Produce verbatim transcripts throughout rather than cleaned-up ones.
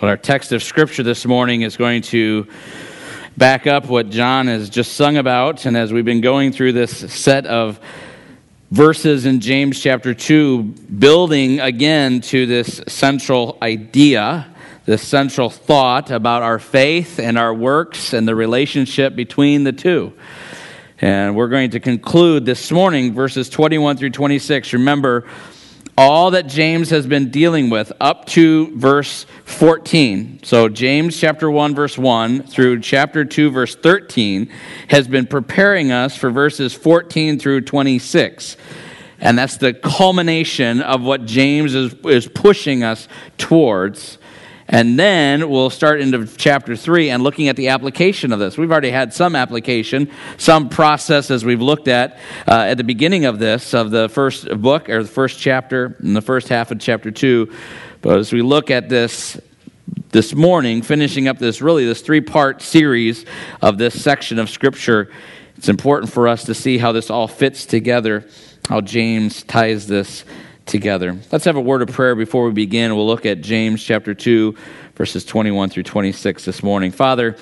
But our text of Scripture this morning is going to back up what John has just sung about. And as we've been going through this set of verses in James chapter two, building again to this central idea, this central thought about our faith and our works and the relationship between the two. And we're going to conclude this morning verses twenty-one through twenty-six. Remember, all that James has been dealing with up to verse fourteen. So James chapter one verse one through chapter two verse thirteen has been preparing us for verses fourteen through twenty-six. And that's the culmination of what James is, is pushing us towards. And then we'll start into chapter three and looking at the application of this. We've already had some application, some process as we've looked at uh, at the beginning of this, of the first book, or the first chapter, and the first half of chapter two. But as we look at this this morning, finishing up this, really, this three-part series of this section of Scripture, it's important for us to see how this all fits together, how James ties this together. Let's have a word of prayer before we begin. We'll look at James chapter two, verses twenty-one through twenty-six this morning. Father,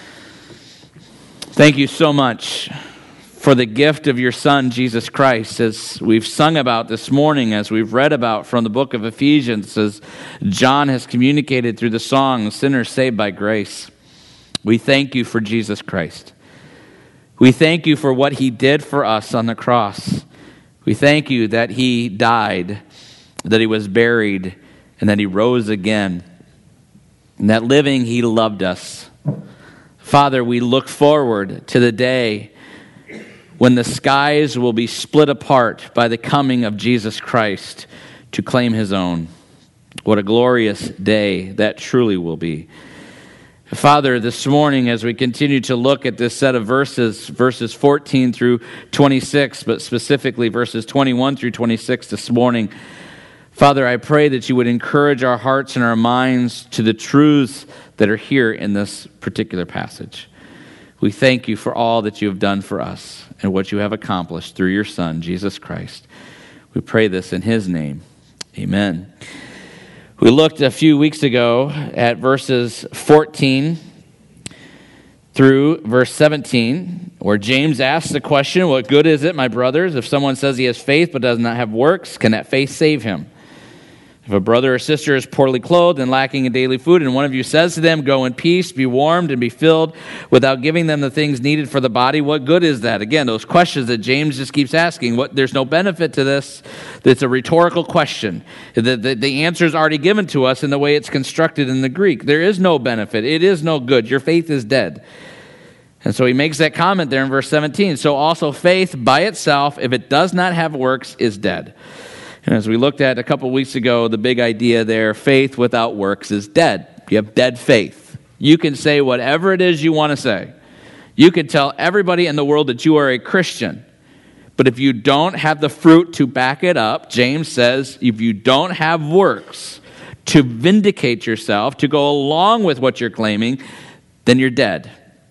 thank you so much for the gift of your Son, Jesus Christ, as we've sung about this morning, as we've read about from the book of Ephesians, as John has communicated through the song, Sinners Saved by Grace. We thank you for Jesus Christ. We thank you for what he did for us on the cross. We thank you that he died, that he was buried, and that he rose again. And that living, he loved us. Father, we look forward to the day when the skies will be split apart by the coming of Jesus Christ to claim his own. What a glorious day that truly will be. Father, this morning, as we continue to look at this set of verses, verses fourteen through twenty-six, but specifically verses twenty-one through twenty-six this morning, Father, I pray that you would encourage our hearts and our minds to the truths that are here in this particular passage. We thank you for all that you have done for us and what you have accomplished through your Son, Jesus Christ. We pray this in his name. Amen. We looked a few weeks ago at verses fourteen through verse seventeen, where James asks the question, what good is it, my brothers, if someone says he has faith but does not have works? Can that faith save him? If a brother or sister is poorly clothed and lacking in daily food, and one of you says to them, go in peace, be warmed, and be filled, without giving them the things needed for the body, what good is that? Again, those questions that James just keeps asking. What, there's no benefit to this. It's a rhetorical question. The, the, the answer is already given to us in the way it's constructed in the Greek. There is no benefit. It is no good. Your faith is dead. And so he makes that comment there in verse seventeen. So also faith by itself, if it does not have works, is dead. And as we looked at a couple weeks ago, the big idea there, faith without works is dead. You have dead faith. You can say whatever it is you want to say. You can tell everybody in the world that you are a Christian. But if you don't have the fruit to back it up, James says, if you don't have works to vindicate yourself, to go along with what you're claiming, then you're dead.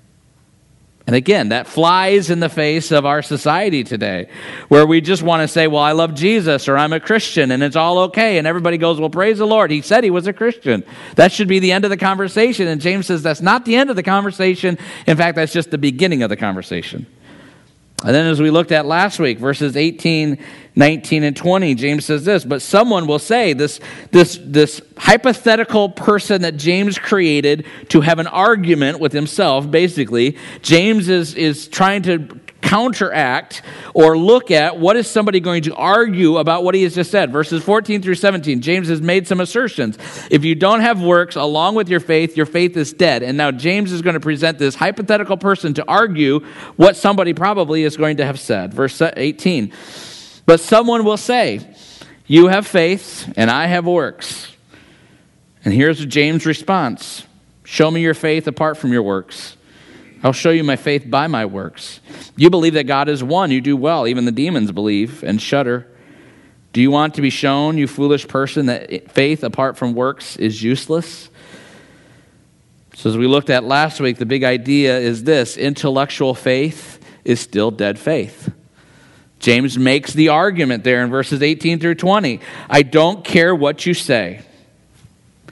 And again, that flies in the face of our society today, where we just want to say, well, I love Jesus, or I'm a Christian, and it's all okay. And everybody goes, well, praise the Lord. He said he was a Christian. That should be the end of the conversation. And James says that's not the end of the conversation. In fact, that's just the beginning of the conversation. And then as we looked at last week, verses eighteen, nineteen, and twenty, James says this, but someone will say, this, this, this hypothetical person that James created to have an argument with himself, basically, James is, is trying to counteract or look at what is somebody going to argue about what he has just said. Verses fourteen through seventeen, James has made some assertions. If you don't have works along with your faith, your faith is dead. And now James is going to present this hypothetical person to argue what somebody probably is going to have said. Verse eighteen, but someone will say, you have faith and I have works. And here's James' response. Show me your faith apart from your works. I'll show you my faith by my works. You believe that God is one. You do well. Even the demons believe and shudder. Do you want to be shown, you foolish person, that faith apart from works is useless? So as we looked at last week, the big idea is this. Intellectual faith is still dead faith. James makes the argument there in verses eighteen through twenty. I don't care what you say.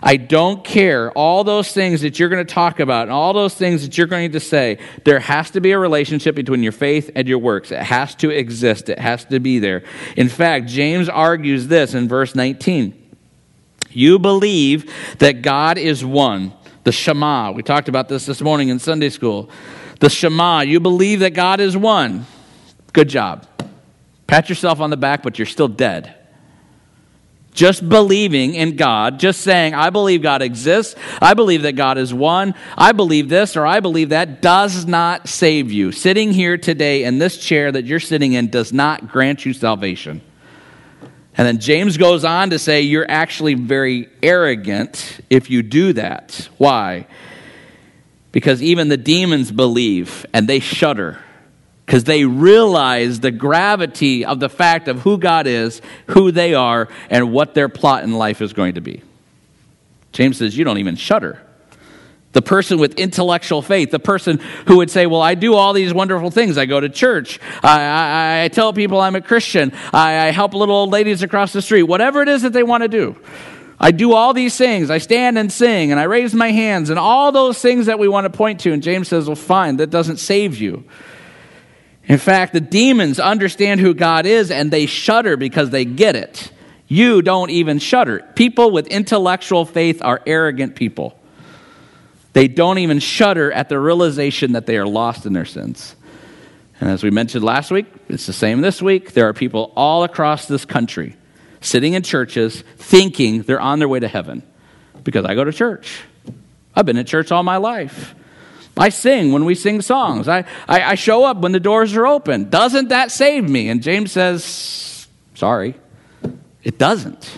I don't care. All those things that you're going to talk about and all those things that you're going to say, there has to be a relationship between your faith and your works. It has to exist. It has to be there. In fact, James argues this in verse nineteen. You believe that God is one. The Shema. We talked about this this morning in Sunday school. The Shema. You believe that God is one. Good job. Pat yourself on the back, but you're still dead. Just believing in God, just saying, I believe God exists, I believe that God is one, I believe this or I believe that, does not save you. Sitting here today in this chair that you're sitting in does not grant you salvation. And then James goes on to say, you're actually very arrogant if you do that. Why? Because even the demons believe and they shudder. Because they realize the gravity of the fact of who God is, who they are, and what their plot in life is going to be. James says, you don't even shudder. The person with intellectual faith, the person who would say, well, I do all these wonderful things. I go to church. I, I, I tell people I'm a Christian. I, I help little old ladies across the street. Whatever it is that they want to do. I do all these things. I stand and sing, and I raise my hands, and all those things that we want to point to. And James says, well, fine, that doesn't save you. In fact, the demons understand who God is, and they shudder because they get it. You don't even shudder. People with intellectual faith are arrogant people. They don't even shudder at the realization that they are lost in their sins. And as we mentioned last week, it's the same this week. There are people all across this country sitting in churches thinking they're on their way to heaven because I go to church. I've been in church all my life. I sing when we sing songs. I, I, I show up when the doors are open. Doesn't that save me? And James says, sorry, it doesn't.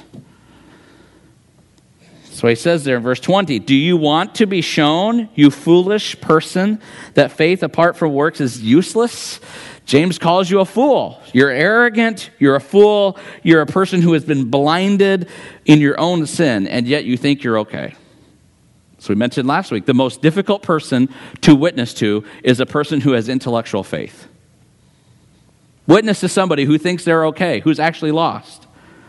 So he says there in verse twenty, do you want to be shown, you foolish person, that faith apart from works is useless? James calls you a fool. You're arrogant, you're a fool, you're a person who has been blinded in your own sin, and yet you think you're okay. So we mentioned last week, the most difficult person to witness to is a person who has intellectual faith. Witness to somebody who thinks they're okay, who's actually lost.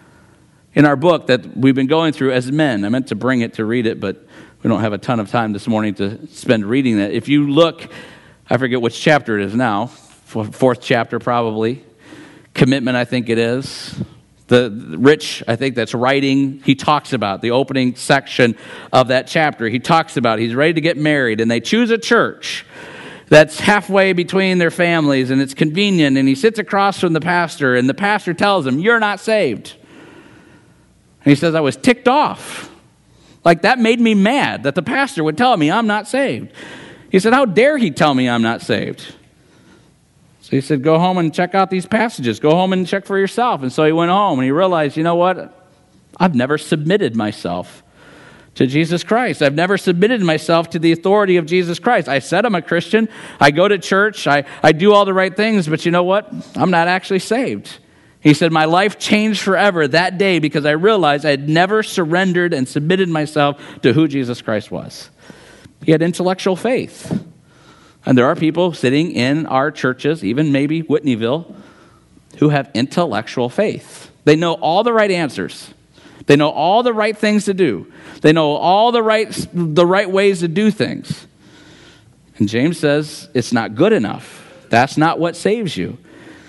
In our book that we've been going through as men, I meant to bring it to read it, but we don't have a ton of time this morning to spend reading it. If you look, I forget which chapter it is now, fourth chapter probably. Commitment, I think it is. The Rich, I think that's writing, he talks about the opening section of that chapter. He talks about he's ready to get married, and they choose a church that's halfway between their families, and it's convenient, and he sits across from the pastor, and the pastor tells him, you're not saved. And he says, I was ticked off. Like, that made me mad that the pastor would tell me I'm not saved. He said, how dare he tell me I'm not saved? So he said, go home and check out these passages. Go home and check for yourself. And so he went home and he realized, you know what? I've never submitted myself to Jesus Christ. I've never submitted myself to the authority of Jesus Christ. I said I'm a Christian. I go to church. I, I do all the right things. But you know what? I'm not actually saved. He said, my life changed forever that day because I realized I had never surrendered and submitted myself to who Jesus Christ was. He had intellectual faith. And there are people sitting in our churches, even maybe Whitneyville, who have intellectual faith. They know all the right answers. They know all the right things to do. They know all the right, the right ways to do things. And James says it's not good enough. That's not what saves you.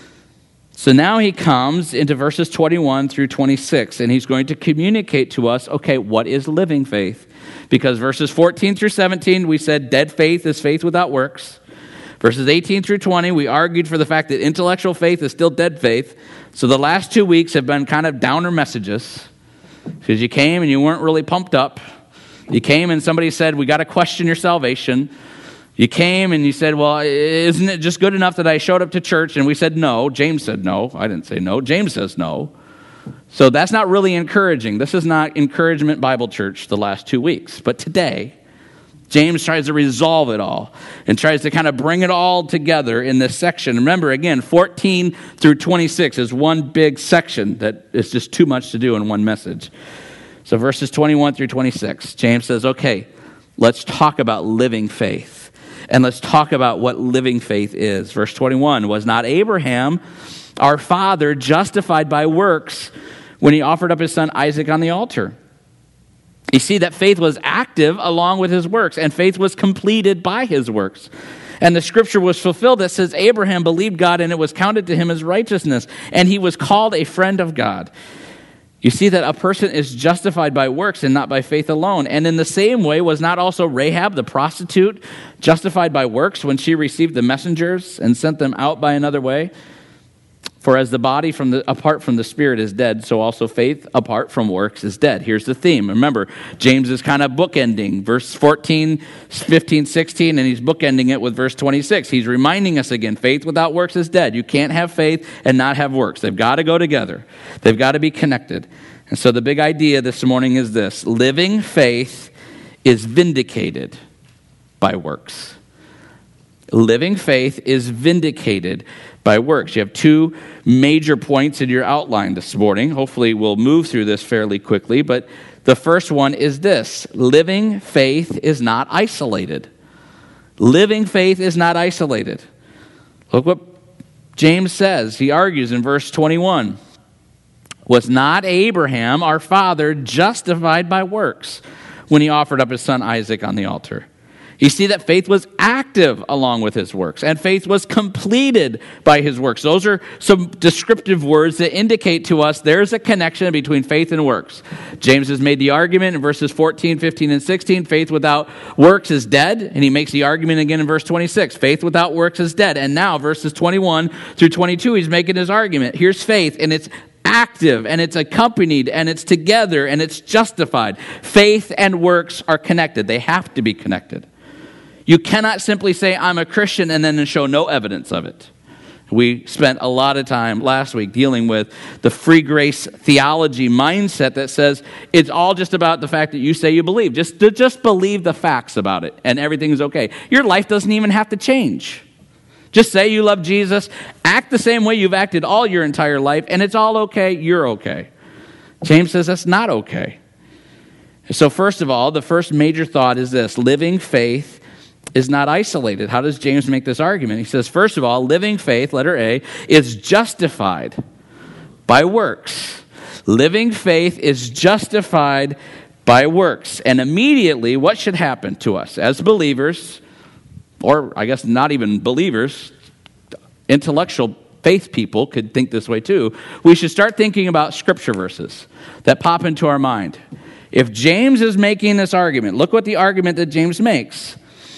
So now he comes into verses twenty-one through twenty-six, and he's going to communicate to us, okay, what is living faith? Because verses fourteen through seventeen, we said dead faith is faith without works. Verses eighteen through twenty, we argued for the fact that intellectual faith is still dead faith. So the last two weeks have been kind of downer messages. Because you came and you weren't really pumped up. You came and somebody said, we got to question your salvation. You came and you said, well, isn't it just good enough that I showed up to church? And we said no. James said no. I didn't say no. James says no. So that's not really encouraging. This is not Encouragement Bible Church the last two weeks. But today, James tries to resolve it all and tries to kind of bring it all together in this section. Remember, again, fourteen through twenty-six is one big section that is just too much to do in one message. So verses twenty-one through twenty-six, James says, okay, let's talk about living faith. And let's talk about what living faith is. Verse twenty-one, was not Abraham, our father, justified by works when he offered up his son Isaac on the altar? You see that faith was active along with his works, and faith was completed by his works. And the scripture was fulfilled that says Abraham believed God and it was counted to him as righteousness, and he was called a friend of God. You see that a person is justified by works and not by faith alone. And in the same way, was not also Rahab the prostitute justified by works when she received the messengers and sent them out by another way? For as the body from the, apart from the spirit is dead, so also faith apart from works is dead. Here's the theme. Remember, James is kind of bookending verse fourteen, fifteen, sixteen, and he's bookending it with verse twenty-six. He's reminding us again, faith without works is dead. You can't have faith and not have works. They've got to go together. They've got to be connected. And so the big idea this morning is this: living faith is vindicated by works. Living faith is vindicated by works. You have two major points in your outline this morning. Hopefully we'll move through this fairly quickly, but the first one is this: living faith is not isolated. Living faith is not isolated. Look what James says. He argues in verse twenty-one. Was not Abraham, our father, justified by works when he offered up his son Isaac on the altar? You see that faith was active along with his works, and faith was completed by his works. Those are some descriptive words that indicate to us there's a connection between faith and works. James has made the argument in verses fourteen, fifteen, and sixteen, faith without works is dead, and he makes the argument again in verse twenty-six, faith without works is dead. And now verses twenty-one through twenty-two, he's making his argument. Here's faith, and it's active, and it's accompanied, and it's together, and it's justified. Faith and works are connected. They have to be connected. You cannot simply say, I'm a Christian, and then show no evidence of it. We spent a lot of time last week dealing with the free grace theology mindset that says it's all just about the fact that you say you believe. Just, just believe the facts about it, and everything's okay. Your life doesn't even have to change. Just say you love Jesus, act the same way you've acted all your entire life, and it's all okay, you're okay. James says that's not okay. So first of all, the first major thought is this: living faith is not isolated. How does James make this argument? He says, first of all, living faith, letter A, is justified by works. Living faith is justified by works. And immediately, what should happen to us as believers, or I guess not even believers, intellectual faith people could think this way too. We should start thinking about scripture verses that pop into our mind. If James is making this argument, look what the argument that James makes.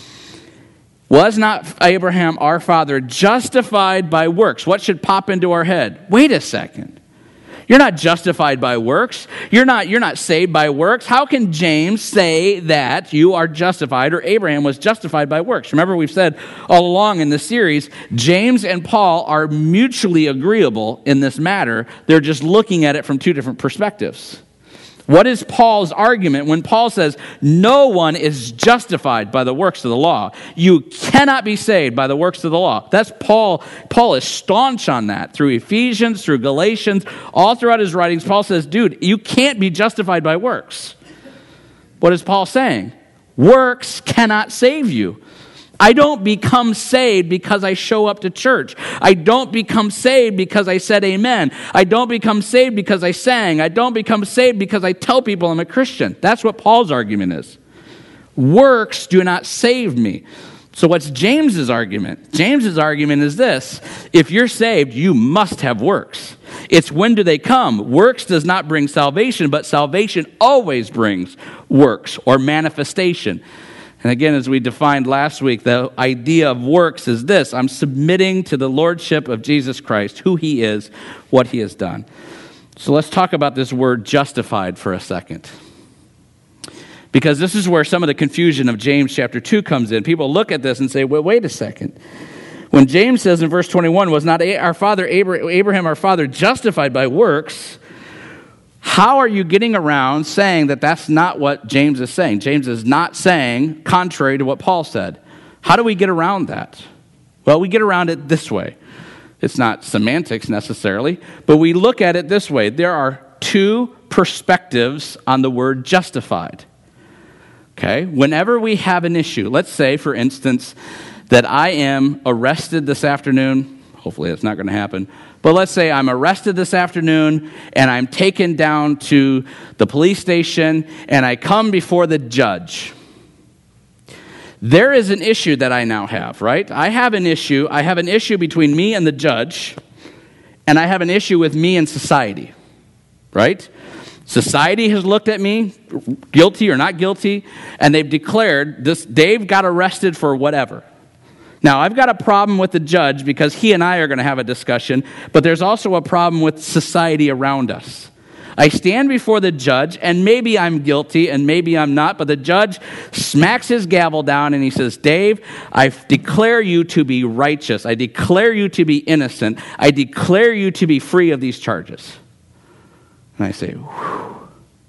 Was not Abraham, our father, justified by works? What should pop into our head? Wait a second. You're not justified by works. You're not, you're not saved by works. How can James say that you are justified, or Abraham was justified by works? Remember, we've said all along in this series, James and Paul are mutually agreeable in this matter. They're just looking at it from two different perspectives. What is Paul's argument when Paul says no one is justified by the works of the law? You cannot be saved by the works of the law. That's Paul. Paul is staunch on that through Ephesians, through Galatians, all throughout his writings. Paul says, dude, you can't be justified by works. What is Paul saying? Works cannot save you. I don't become saved because I show up to church. I don't become saved because I said amen. I don't become saved because I sang. I don't become saved because I tell people I'm a Christian. That's what Paul's argument is. Works do not save me. So what's James's argument? James's argument is this: if you're saved, you must have works. It's when do they come? Works does not bring salvation, but salvation always brings works or manifestation. And again, as we defined last week, the idea of works is this: I'm submitting to the lordship of Jesus Christ, who he is, what he has done. So let's talk about this word justified for a second. Because this is where some of the confusion of James chapter two comes in. People look at this and say, well, wait a second. When James says in verse twenty-one, was not our father Abraham, our father, justified by works? How are you getting around saying that that's not what James is saying? James is not saying contrary to what Paul said. How do we get around that? Well, we get around it this way. It's not semantics necessarily, but we look at it this way. There are two perspectives on the word justified. Okay? Whenever we have an issue, let's say, for instance, that I am arrested this afternoon, Hopefully that's not going to happen. But let's say I'm arrested this afternoon and I'm taken down to the police station and I come before the judge. There is an issue that I now have, right? I have an issue. I have an issue between me and the judge, and I have an issue with me and society, right? Society has looked at me, guilty or not guilty, and they've declared this. Dave got arrested for whatever. Now, I've got a problem with the judge because he and I are going to have a discussion, but there's also a problem with society around us. I stand before the judge, and maybe I'm guilty, and maybe I'm not, but the judge smacks his gavel down, and he says, Dave, I declare you to be righteous. I declare you to be innocent. I declare you to be free of these charges. And I say, whew.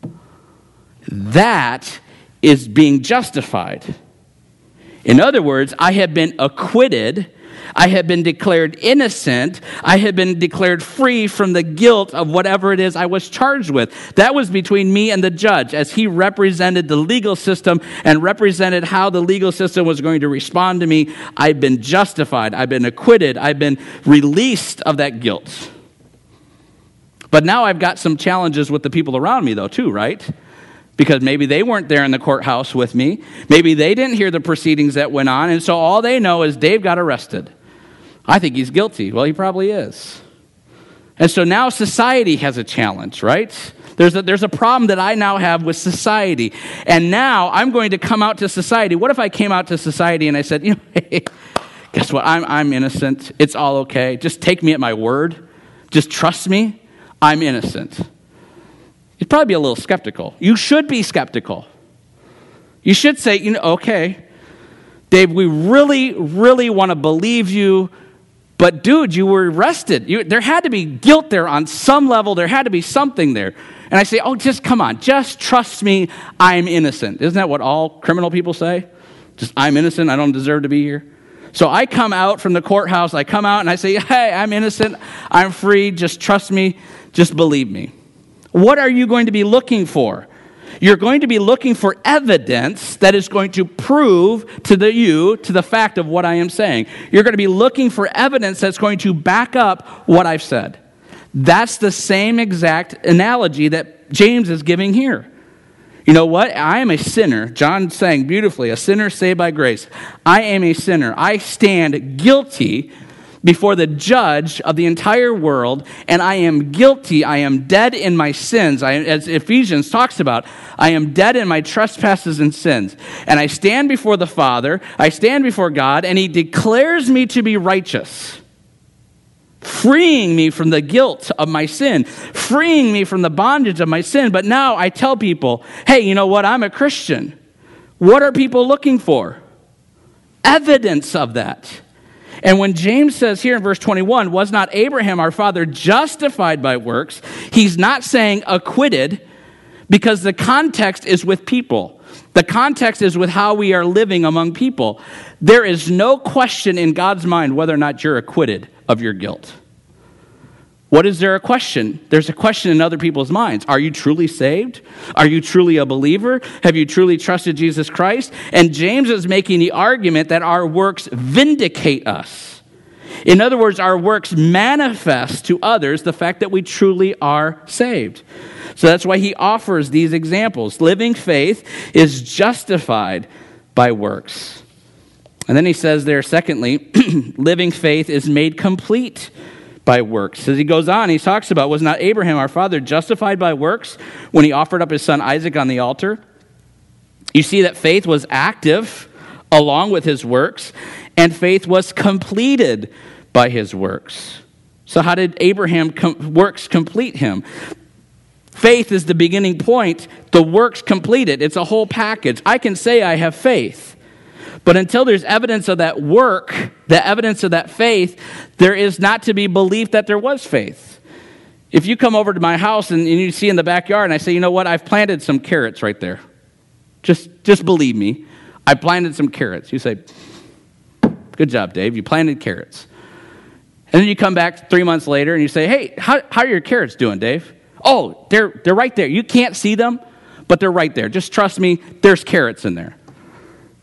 That is being justified. In other words, I have been acquitted, I have been declared innocent, I have been declared free from the guilt of whatever it is I was charged with. That was between me and the judge as he represented the legal system and represented how the legal system was going to respond to me. I've been justified, I've been acquitted, I've been released of that guilt. But now I've got some challenges with the people around me though too, right? Because maybe they weren't there in the courthouse with me. Maybe they didn't hear the proceedings that went on. And so all they know is Dave got arrested. I think he's guilty. Well, he probably is. And so now society has a challenge, right? There's a, there's a problem that I now have with society. And now I'm going to come out to society. What if I came out to society and I said, you know, hey, guess what? I'm, I'm innocent. It's all okay. Just take me at my word. Just trust me. I'm innocent. You'd probably be a little skeptical. You should be skeptical. You should say, you know, okay, Dave, we really, really want to believe you, but dude, you were arrested. You, there had to be guilt there on some level. There had to be something there. And I say, oh, just come on. Just trust me. I'm innocent. Isn't that what all criminal people say? Just, I'm innocent. I don't deserve to be here. So I come out from the courthouse. I come out and I say, hey, I'm innocent. I'm free. Just trust me. Just believe me. What are you going to be looking for? You're going to be looking for evidence that is going to prove to the you, to the fact of what I am saying. You're going to be looking for evidence that's going to back up what I've said. That's the same exact analogy that James is giving here. You know what? I am a sinner. John's saying beautifully, a sinner saved by grace. I am a sinner. I stand guilty before the judge of the entire world, and I am guilty. I am dead in my sins. I, as Ephesians talks about, I am dead in my trespasses and sins. And I stand before the Father, I stand before God, and he declares me to be righteous, freeing me from the guilt of my sin, freeing me from the bondage of my sin. But now I tell people, hey, you know what? I'm a Christian. What are people looking for? Evidence of that. And when James says here in verse twenty-one, was not Abraham our father justified by works? He's not saying acquitted, because the context is with people. The context is with how we are living among people. There is no question in God's mind whether or not you're acquitted of your guilt. What is there a question? There's a question in other people's minds. Are you truly saved? Are you truly a believer? Have you truly trusted Jesus Christ? And James is making the argument that our works vindicate us. In other words, our works manifest to others the fact that we truly are saved. So that's why he offers these examples. Living faith is justified by works. And then he says there, secondly, living faith is made complete by works. As he goes on, he talks about, was not Abraham our father justified by works when he offered up his son Isaac on the altar? You see that faith was active along with his works, and faith was completed by his works. So how did Abraham's com- works complete him? Faith is the beginning point. The works complete it. It's a whole package. I can say I have faith, but until there's evidence of that work, the evidence of that faith, there is not to be belief that there was faith. If you come over to my house and, and you see in the backyard and I say, you know what, I've planted some carrots right there. Just, just believe me. I planted some carrots. You say, good job, Dave. You planted carrots. And then you come back three months later and you say, hey, how, how are your carrots doing, Dave? Oh, they're, they're right there. You can't see them, but they're right there. Just trust me, there's carrots in there.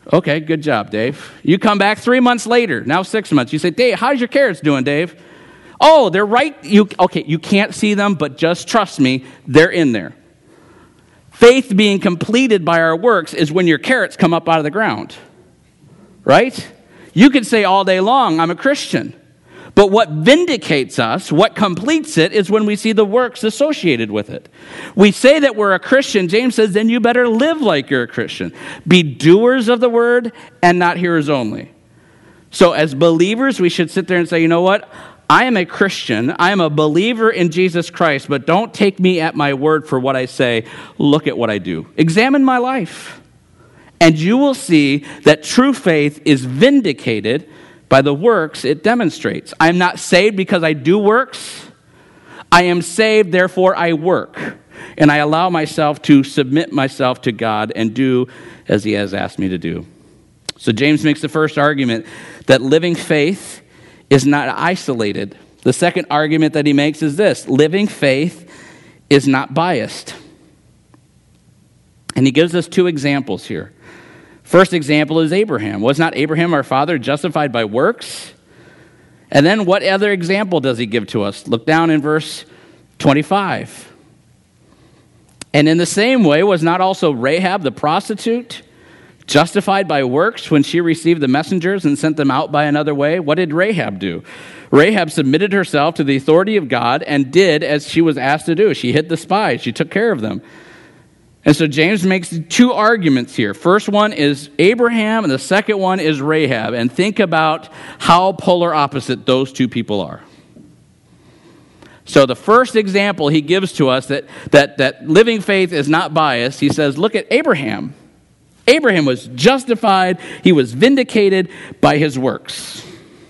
Okay, good job, Dave. You come back three months later, now six months. You say, Dave, how's your carrots doing, Dave? Oh, they're right. You Okay, you can't see them, but just trust me, they're in there. Faith being completed by our works is when your carrots come up out of the ground, right? You could say all day long, I'm a Christian. But what vindicates us, what completes it, is when we see the works associated with it. We say that we're a Christian. James says, then you better live like you're a Christian. Be doers of the word and not hearers only. So as believers, we should sit there and say, you know what? I am a Christian. I am a believer in Jesus Christ, but don't take me at my word for what I say. Look at what I do. Examine my life. And you will see that true faith is vindicated by the works it demonstrates. I am not saved because I do works. I am saved, therefore I work. And I allow myself to submit myself to God and do as he has asked me to do. So James makes the first argument that living faith is not isolated. The second argument that he makes is this: living faith is not biased. And he gives us two examples here. First example is Abraham. Was not Abraham our father justified by works? And then what other example does he give to us? Look down in verse twenty-five. And in the same way, was not also Rahab the prostitute justified by works when she received the messengers and sent them out by another way? What did Rahab do? Rahab submitted herself to the authority of God and did as she was asked to do. She hid the spies. She took care of them. And so James makes two arguments here. First one is Abraham, and the second one is Rahab. And think about how polar opposite those two people are. So the first example he gives to us that, that, that living faith is not biased, he says, look at Abraham. Abraham was justified. He was vindicated by his works.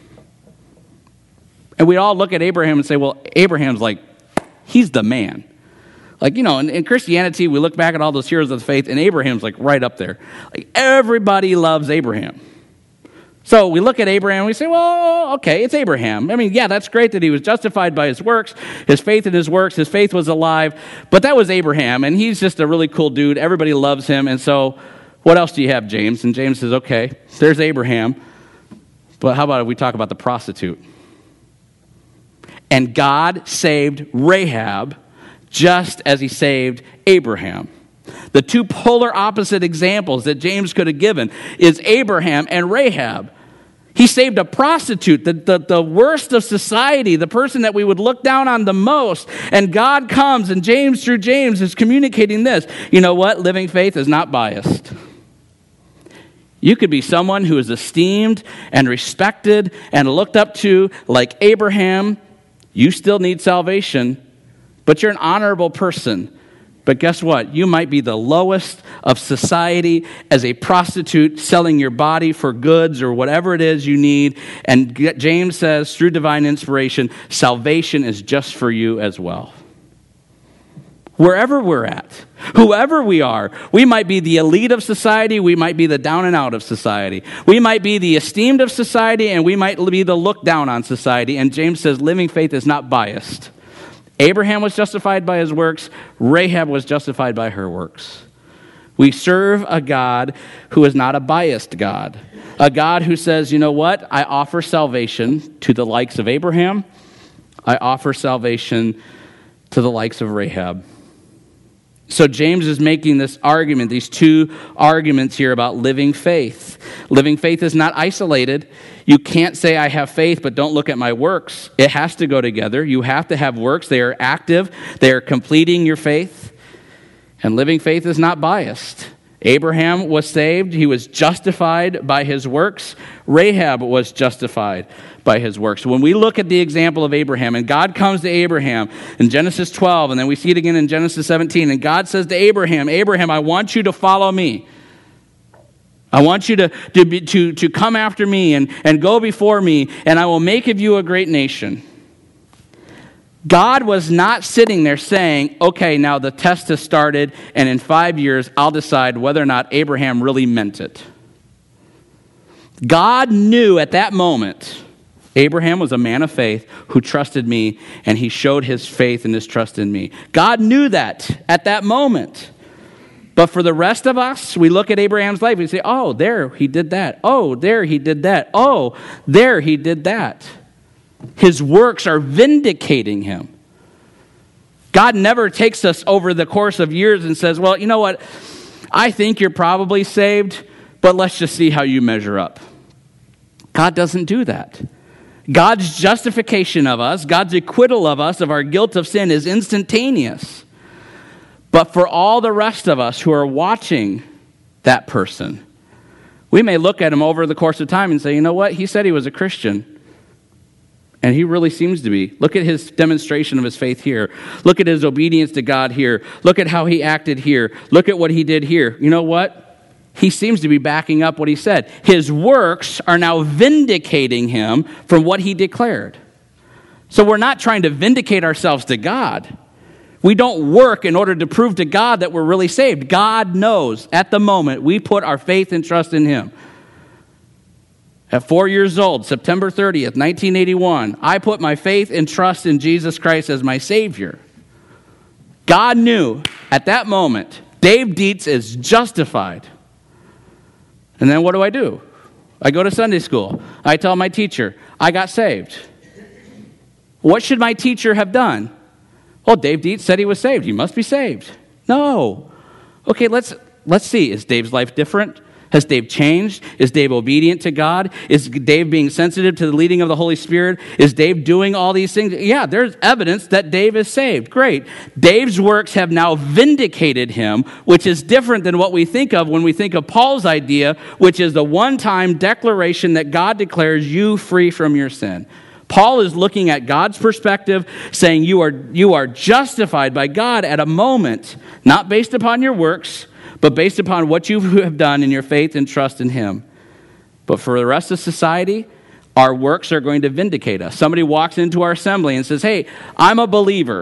And we all look at Abraham and say, well, Abraham's like, he's the man. Like, you know, in, in Christianity, we look back at all those heroes of the faith, and Abraham's like right up there. Like, everybody loves Abraham. So we look at Abraham and we say, well, okay, it's Abraham. I mean, yeah, that's great that he was justified by his works, his faith in his works, his faith was alive, but that was Abraham, and he's just a really cool dude. Everybody loves him, and so what else do you have, James? And James says, okay, there's Abraham, but how about if we talk about the prostitute? And God saved Rahab just as he saved Abraham. The two polar opposite examples that James could have given is Abraham and Rahab. He saved a prostitute, the, the, the worst of society, the person that we would look down on the most. And God comes, and James, through James, is communicating this. You know what? Living faith is not biased. You could be someone who is esteemed and respected and looked up to like Abraham. You still need salvation, but you're an honorable person. But guess what? You might be the lowest of society as a prostitute selling your body for goods or whatever it is you need. And James says, through divine inspiration, salvation is just for you as well. Wherever we're at, whoever we are, we might be the elite of society, we might be the down and out of society. We might be the esteemed of society, and we might be the looked down on society. And James says living faith is not biased. Abraham was justified by his works. Rahab was justified by her works. We serve a God who is not a biased God. A God who says, you know what? I offer salvation to the likes of Abraham. I offer salvation to the likes of Rahab. So James is making this argument, these two arguments here about living faith. Living faith is not isolated. You can't say I have faith, but don't look at my works. It has to go together. You have to have works. They are active. They are completing your faith. And living faith is not biased. Abraham was saved. He was justified by his works. Rahab was justified by his works. When we look at the example of Abraham, and God comes to Abraham in Genesis twelve, and then we see it again in Genesis seventeen, and God says to Abraham, Abraham, I want you to follow me. I want you to, to, be, to, to come after me and, and go before me, and I will make of you a great nation. God was not sitting there saying, okay, now the test has started, and in five years, I'll decide whether or not Abraham really meant it. God knew at that moment, Abraham was a man of faith who trusted me, and he showed his faith and his trust in me. God knew that at that moment. But for the rest of us, we look at Abraham's life and we say, oh, there he did that. Oh, there he did that. Oh, there he did that. His works are vindicating him. God never takes us over the course of years and says, well, you know what? I think you're probably saved, but let's just see how you measure up. God doesn't do that. God's justification of us, God's acquittal of us of our guilt of sin is instantaneous. But for all the rest of us who are watching that person, we may look at him over the course of time and say, you know what? He said he was a Christian. And he really seems to be. Look at his demonstration of his faith here. Look at his obedience to God here. Look at how he acted here. Look at what he did here. You know what? He seems to be backing up what he said. His works are now vindicating him from what he declared. So we're not trying to vindicate ourselves to God. We don't work in order to prove to God that we're really saved. God knows at the moment we put our faith and trust in him. At four years old, September thirtieth, nineteen eighty-one, I put my faith and trust in Jesus Christ as my Savior. God knew at that moment, Dave Dietz is justified. And then what do I do? I go to Sunday school. I tell my teacher, I got saved. What should my teacher have done? Well, Dave Dietz said he was saved. He must be saved. No. Okay, let's let's see. Is Dave's life different? Has Dave changed? Is Dave obedient to God? Is Dave being sensitive to the leading of the Holy Spirit? Is Dave doing all these things? Yeah, there's evidence that Dave is saved. Great. Dave's works have now vindicated him, which is different than what we think of when we think of Paul's idea, which is the one-time declaration that God declares you free from your sin. Paul is looking at God's perspective, saying you are, you are justified by God at a moment, not based upon your works, but based upon what you have done in your faith and trust in him. But for the rest of society, our works are going to vindicate us. Somebody walks into our assembly and says, hey, I'm a believer.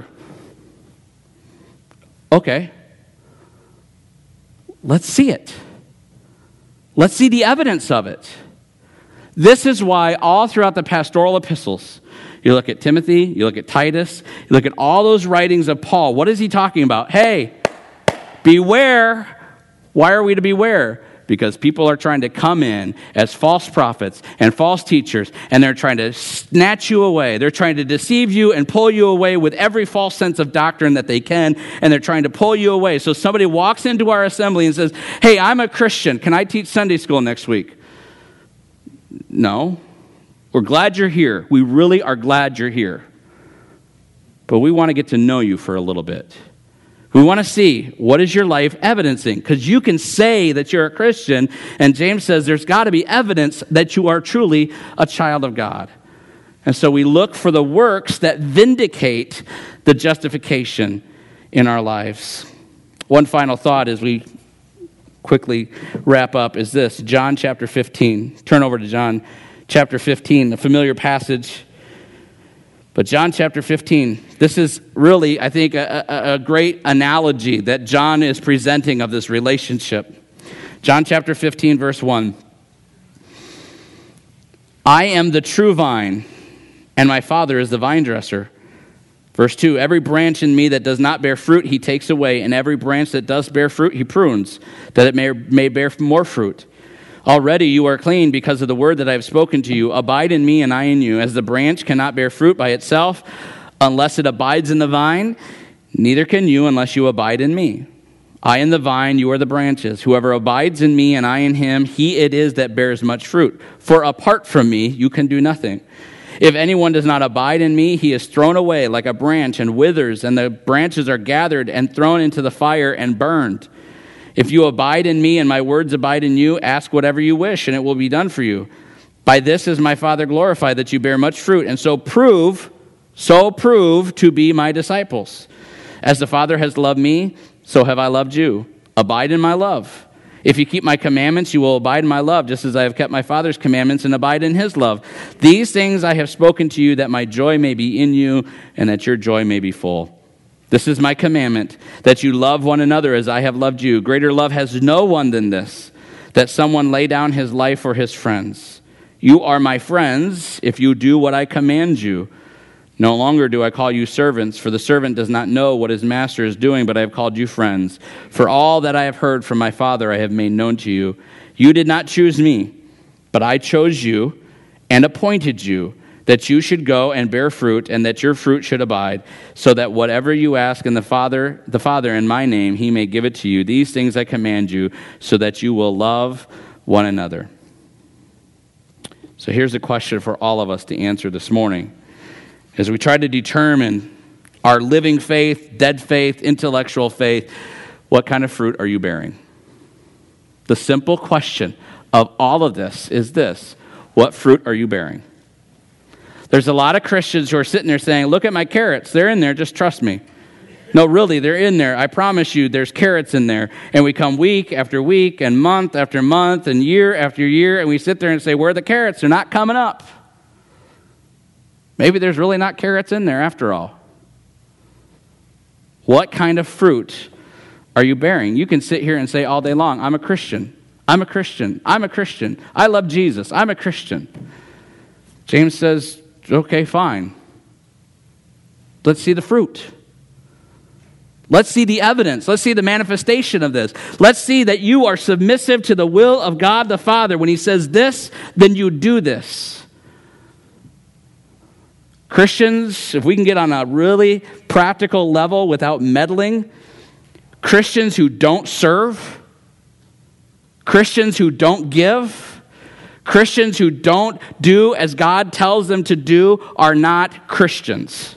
Okay. Let's see it. Let's see the evidence of it. This is why all throughout the pastoral epistles, you look at Timothy, you look at Titus, you look at all those writings of Paul, what is he talking about? Hey, beware. Why are we to beware? Because people are trying to come in as false prophets and false teachers, and they're trying to snatch you away. They're trying to deceive you and pull you away with every false sense of doctrine that they can, and they're trying to pull you away. So somebody walks into our assembly and says, hey, I'm a Christian. Can I teach Sunday school next week? No. We're glad you're here. We really are glad you're here. But we want to get to know you for a little bit. We want to see, what is your life evidencing? Because you can say that you're a Christian, and James says there's got to be evidence that you are truly a child of God. And so we look for the works that vindicate the justification in our lives. One final thought as we quickly wrap up is this, John chapter fifteen. Turn over to John chapter fifteen, a familiar passage. But John chapter fifteen, this is really, I think, a, a, a great analogy that John is presenting of this relationship. John chapter fifteen, verse one. I am the true vine, and my Father is the vine dresser. Verse two, every branch in me that does not bear fruit, he takes away, and every branch that does bear fruit, he prunes, that it may, may bear more fruit. Already you are clean because of the word that I have spoken to you. Abide in me and I in you. As the branch cannot bear fruit by itself unless it abides in the vine, neither can you unless you abide in me. I am the vine, you are the branches. Whoever abides in me and I in him, he it is that bears much fruit. For apart from me, you can do nothing. If anyone does not abide in me, he is thrown away like a branch and withers, and the branches are gathered and thrown into the fire and burned. If you abide in me and my words abide in you, ask whatever you wish, and it will be done for you. By this is my Father glorified, that you bear much fruit, and so prove, so prove to be my disciples. As the Father has loved me, so have I loved you. Abide in my love. If you keep my commandments, you will abide in my love, just as I have kept my Father's commandments and abide in his love. These things I have spoken to you, that my joy may be in you, and that your joy may be full. This is my commandment, that you love one another as I have loved you. Greater love has no one than this, that someone lay down his life for his friends. You are my friends if you do what I command you. No longer do I call you servants, for the servant does not know what his master is doing, but I have called you friends. For all that I have heard from my Father I have made known to you. You did not choose me, but I chose you and appointed you, that you should go and bear fruit, and that your fruit should abide, so that whatever you ask in the Father, the Father in my name, he may give it to you. These things I command you, so that you will love one another. So here's a question for all of us to answer this morning. As we try to determine our living faith, dead faith, intellectual faith, what kind of fruit are you bearing? The simple question of all of this is this: what fruit are you bearing? There's a lot of Christians who are sitting there saying, look at my carrots. They're in there. Just trust me. No, really, they're in there. I promise you, there's carrots in there. And we come week after week and month after month and year after year, and we sit there and say, where are the carrots? They're not coming up. Maybe there's really not carrots in there after all. What kind of fruit are you bearing? You can sit here and say all day long, I'm a Christian. I'm a Christian. I'm a Christian. I love Jesus. I'm a Christian. James says, okay, fine. Let's see the fruit. Let's see the evidence. Let's see the manifestation of this. Let's see that you are submissive to the will of God the Father. When he says this, then you do this. Christians, if we can get on a really practical level without meddling, Christians who don't serve, Christians who don't give, Christians who don't do as God tells them to do are not Christians.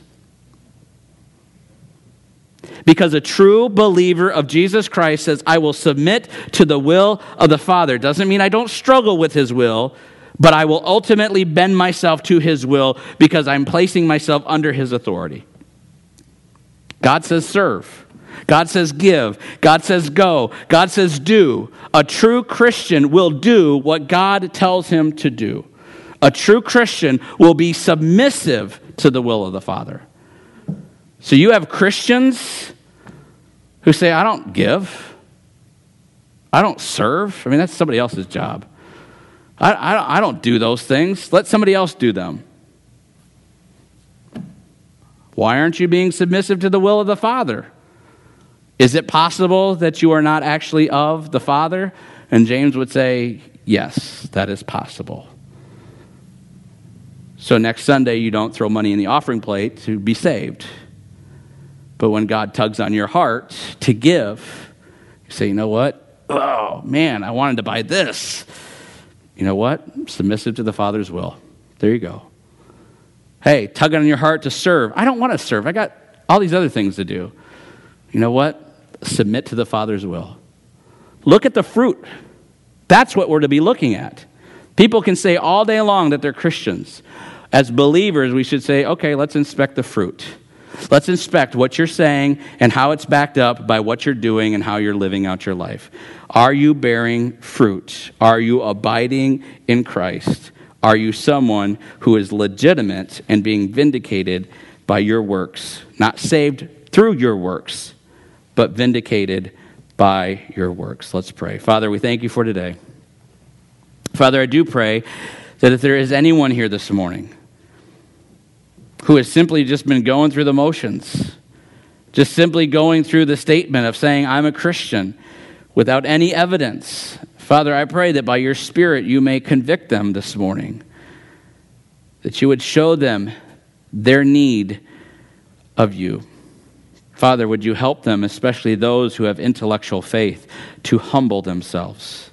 Because a true believer of Jesus Christ says, I will submit to the will of the Father. Doesn't mean I don't struggle with his will, but I will ultimately bend myself to his will because I'm placing myself under his authority. God says serve. God says give. God says go. God says do. A true Christian will do what God tells him to do. A true Christian will be submissive to the will of the Father. So you have Christians who say, I don't give. I don't serve. I mean, that's somebody else's job. I, I, I don't do those things. Let somebody else do them. Why aren't you being submissive to the will of the Father? Is it possible that you are not actually of the Father? And James would say, yes, that is possible. So next Sunday, you don't throw money in the offering plate to be saved. But when God tugs on your heart to give, you say, you know what? Oh, man, I wanted to buy this. You know what? Submissive to the Father's will. There you go. Hey, tug on your heart to serve. I don't want to serve. I got all these other things to do. You know what? Submit to the Father's will. Look at the fruit. That's what we're to be looking at. People can say all day long that they're Christians. As believers, we should say, okay, let's inspect the fruit. Let's inspect what you're saying and how it's backed up by what you're doing and how you're living out your life. Are you bearing fruit? Are you abiding in Christ? Are you someone who is legitimate and being vindicated by your works? Not saved through your works, but vindicated by your works. Let's pray. Father, we thank you for today. Father, I do pray that if there is anyone here this morning who has simply just been going through the motions, just simply going through the statement of saying, I'm a Christian, without any evidence, Father, I pray that by your Spirit you may convict them this morning, that you would show them their need of you. Father, would you help them, especially those who have intellectual faith, to humble themselves.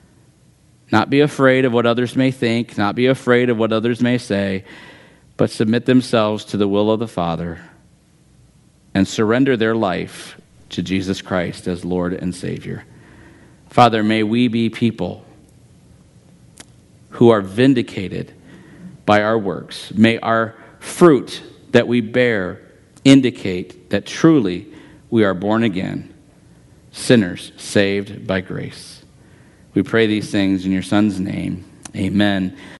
Not be afraid of what others may think, not be afraid of what others may say, but submit themselves to the will of the Father and surrender their life to Jesus Christ as Lord and Savior. Father, may we be people who are vindicated by our works. May our fruit that we bear indicate that truly we are born again, sinners saved by grace. We pray these things in your Son's name. Amen.